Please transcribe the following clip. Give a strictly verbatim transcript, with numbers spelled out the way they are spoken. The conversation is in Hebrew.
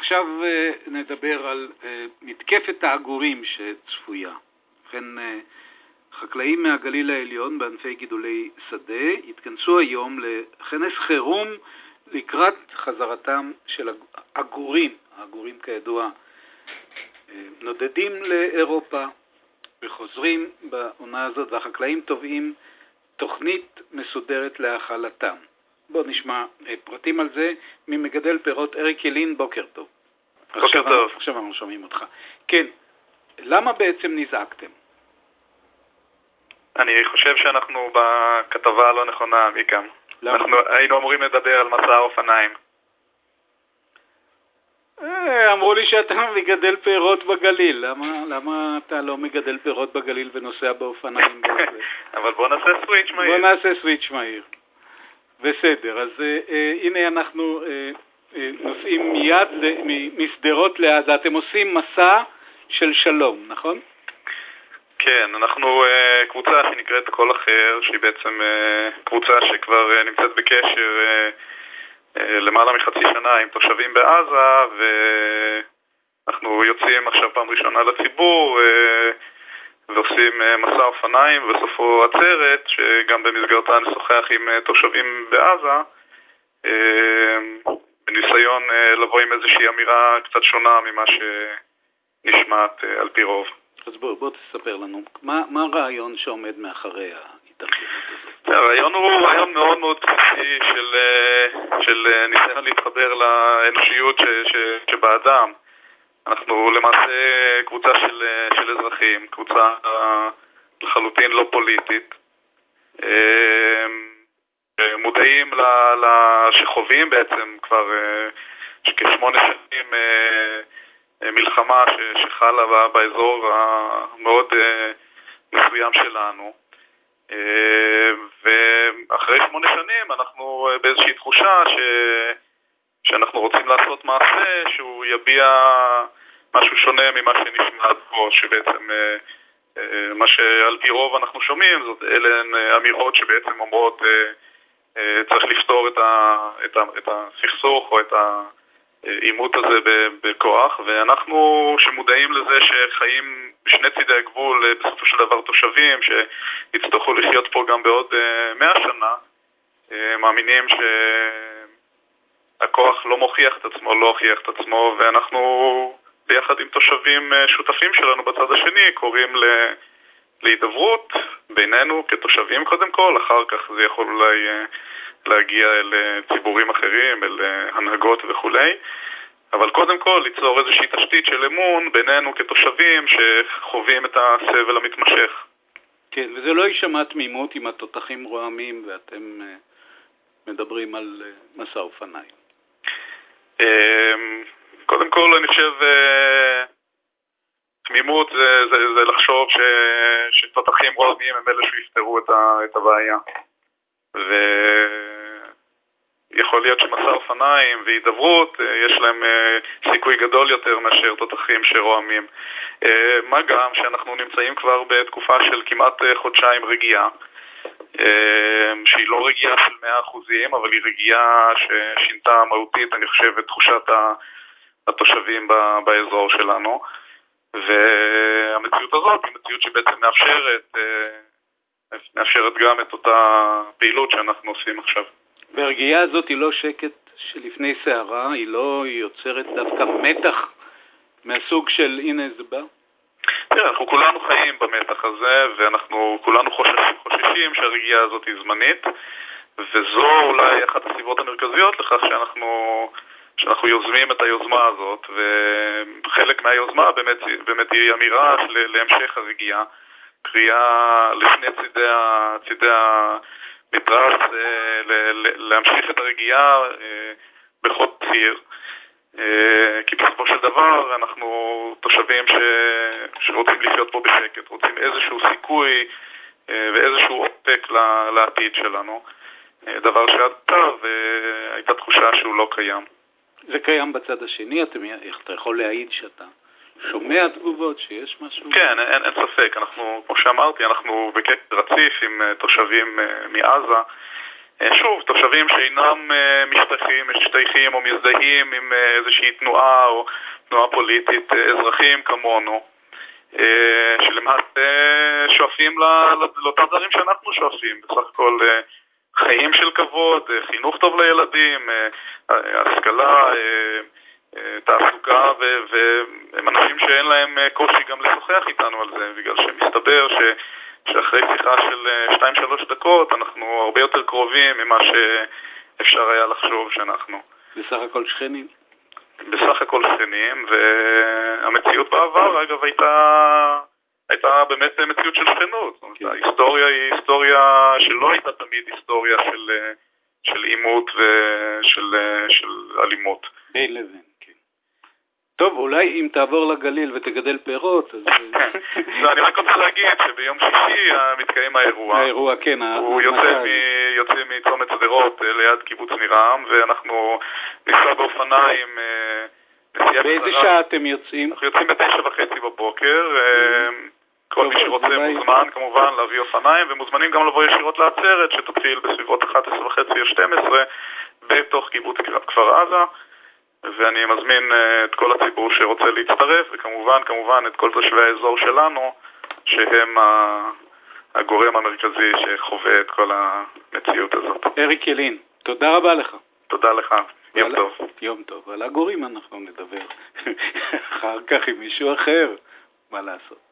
עכשיו נדבר על מתקפת העגורים שצפויה. ובכן, חקלאים מהגליל העליון בענפי גידולי שדה התכנסו היום לכנס חירום לקראת חזרתם של עגורים. העגורים כידוע נודדים לאירופה וחוזרים בעונה הזאת, והחקלאים תובעים תוכנית מסודרת להאכלתם. בואו נשמע פרטים על זה ממגדל פירות אריק ילין. בוקר טוב. בוקר עכשיו, טוב. עכשיו אנחנו שומעים אותך. כן, למה בעצם נזעקתם? אני חושב שאנחנו בכתבה הלא נכונה, מכאן. למה? אנחנו היינו אמורים לדבר על מסע האופניים. אה, אמרו לי שאתה מגדל פירות בגליל. למה, למה אתה לא מגדל פירות בגליל ונוסע באופניים? אבל בוא נעשה סוויץ' מהיר. בוא נעשה סוויץ' מהיר. בסדר, אז אה, אה, הנה אנחנו אה, אה, נוסעים מיד מסדרות לעזה. אתם עושים מסע של שלום, נכון? כן, אנחנו uh, קבוצה שנקראת כל אחר, שהיא בעצם uh, קבוצה שכבר uh, נמצאת בקשר uh, uh, למעלה מחצי שנה עם תושבים בעזה, ואנחנו יוצאים עכשיו פעם ראשונה לציבור uh, ועושים uh, מסע אופניים ובסופו עצרת, שגם במסגרתה נשוחח עם uh, תושבים בעזה, uh, בניסיון uh, לבוא עם איזושהי אמירה קצת שונה ממה שנשמעת uh, על פי רוב. אז בוא, בוא תספר לנו, מה, מה הרעיון שעומד מאחורי ההתארגנות הזאת? הרעיון הוא רעיון מאוד מאוד בסיסי של, של ניסיון להתחבר לאנושיות ש, ש, שבאדם. אנחנו למעשה קבוצה של, של אזרחים, קבוצה לחלוטין לא פוליטית, מודעים ל, ל, שחווים בעצם כבר כשמונה שנים מלחמה שחלה באזור המאוד מסוים שלנו, ואחרי שמונה שנים אנחנו באיזושהי תחושה ש... שאנחנו רוצים לעשות מעשה שהוא יביע משהו שונה ממה שנשמע פה, שבעצם מה שעל פי רוב אנחנו שומעים זאת אלה הן אמירות שבעצם אומרות צריך לפתור את, ה... את, ה... את הסכסוך או את ה... העימות הזה בכוח, ואנחנו שמודעים לזה שחיים בשני צידי הגבול בסופו של דבר תושבים שיצטרכו לחיות פה גם בעוד מאה שנה, מאמינים שהכוח לא מוכיח את עצמו, לא הוכיח את עצמו, ואנחנו ביחד עם תושבים שותפים שלנו בצד השני קוראים להידברות בינינו כתושבים קודם כל, אחר כך זה יכול אולי להגיע אל ציבורים אחרים, אל הנהגות וכולי, אבל קודם כל ליצור איזושהי תשתית של אמון בינינו כתושבים שחווים את הסבל המתמשך. כן, וזה לא יישמע תמימות עם התותחים רועמים ואתם מדברים על מסע אופניים. קודם כל אני חושב תמימות זה, זה, זה לחשוב ש, שתותחים רועמים הם אלה שיפתרו את, ה, את הבעיה. ויכול להיות שמסע אופניים והידברות יש להם סיכוי גדול יותר מאשר תותחים שרועמים. מה גם שאנחנו נמצאים כבר בתקופה של כמעט חודשיים רגיעה, שהיא לא רגיעה של מאה אחוזים, אבל היא רגיעה ששינתה מהותית, אני חושב, את תחושת התושבים באזור שלנו. והמציאות הזאת היא מציאות שבעצם מאפשרת מאפשרת גם את אותה פעילות שאנחנו עושים עכשיו. והרגיעה הזאת היא לא שקט שלפני סערה, היא לא היא יוצרת דווקא מתח מהסוג של הנה זה בא? תראה, אנחנו כולנו חיים במתח הזה, ואנחנו כולנו חוששים, חוששים שהרגיעה הזאת היא זמנית, וזו אולי אחת הסיבות המרכזיות לכך שאנחנו, שאנחנו יוזמים את היוזמה הזאת, וחלק מהיוזמה באמת, באמת היא אמירה להמשך הרגיעה, קריאה לשני צידי, צידי המתרס להמשיך את הרגיעה בכל ציר, כי בסופו של דבר אנחנו תושבים ש... שרוצים לחיות פה בשקט, רוצים איזשהו סיכוי ואיזשהו עותק לעתיד שלנו, דבר שעד עתה והייתה תחושה שהוא לא קיים. זה קיים בצד השני, אתה יכול להעיד שאתה שומע תגובות שיש משהו? כן, אין, אין ספק. אנחנו, כמו שאמרתי, אנחנו בקשר רציף עם תושבים מעזה, שוב, תושבים שאינם משתייכים, משתייכים או מזדהים עם איזושהי תנועה או תנועה פוליטית, אזרחים כמונו, שלמעשה שואפים לאותם דברים שאנחנו שואפים, בסך הכל חיים של כבוד, חינוך טוב לילדים, השכלה, תעסוקה, והם אנשים שאין להם קושי גם לשוחח איתנו על זה, בגלל שמסתבר ש... שאחרי שיחה של שתיים שלוש דקות אנחנו הרבה יותר קרובים ממה שאפשר היה לחשוב שאנחנו. בסך הכל שכנים. בסך הכל שכנים, והמציאות בעבר, אגב, הייתה, הייתה באמת מציאות של שכנות. כן. ההיסטוריה היא היסטוריה שלא הייתה תמיד היסטוריה של, של עימות ושל של אלימות. בין לבין. טוב, אולי אם תעבור לגליל ותגדל פירות, אז... לא, אני רק רוצה להגיד שביום שישי מתקיים האירוע. האירוע, כן. הוא יוצא מצומת שדרות ליד קיבוץ נירם, ואנחנו ניסע באופניים... באיזה שעה אתם יוצאים? אנחנו יוצאים בתשע וחצי בבוקר. כל מי שרוצה מוזמן כמובן להביא אופניים, ומוזמנים גם לבוא ישירות לעצרת, שתתחיל בסביבות אחת עשרה וחצי או שתים עשרה, בתוך קיבוץ כפר עזה. ואני מזמין את כל הציבור שרוצה להצטרף, וכמובן, כמובן, את כל תושבי האזור שלנו, שהם הגורם המרכזי שחווה את כל המציאות הזאת. אריק ילין, תודה רבה לך. תודה לך, יום ועל... טוב. יום טוב, על הגורים אנחנו נדבר אחר כך עם מישהו אחר, מה לעשות.